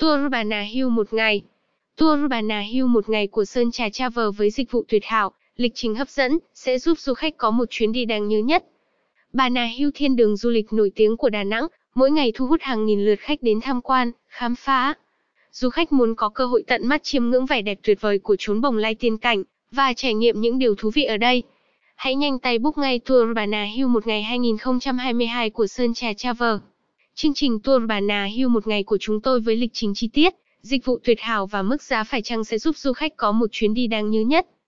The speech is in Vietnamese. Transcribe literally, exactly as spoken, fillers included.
Tour Bà Nà Hills một ngày. Tour Bà Nà Hills một ngày của Sơn Trà Travel với dịch vụ tuyệt hảo, lịch trình hấp dẫn, sẽ giúp du khách có một chuyến đi đáng nhớ nhất. Bà Nà Hills, thiên đường du lịch nổi tiếng của Đà Nẵng, mỗi ngày thu hút hàng nghìn lượt khách đến tham quan, khám phá. Du khách muốn có cơ hội tận mắt chiêm ngưỡng vẻ đẹp tuyệt vời của chốn Bồng Lai tiên cảnh và trải nghiệm những điều thú vị ở đây. Hãy nhanh tay book ngay Tour Bà Nà Hills một ngày hai nghìn không trăm hai mươi hai của Sơn Trà Travel. Chương trình Tour Bà Nà Hills một ngày của chúng tôi với lịch trình chi tiết, dịch vụ tuyệt hảo và mức giá phải chăng sẽ giúp du khách có một chuyến đi đáng nhớ nhất.